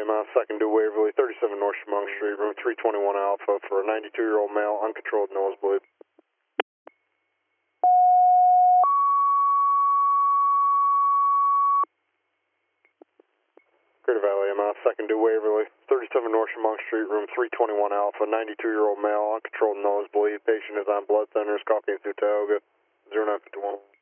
EMS, second due Waverly, 37 North Chemung Street, room 321 Alpha for a 92-year-old male, uncontrolled nosebleed. Greater Valley EMS, second due Waverly, 37 North Chemung Street, room 321 Alpha, 92-year-old male, uncontrolled nosebleed. Patient is on blood thinners, coughing through Tioga, 0951.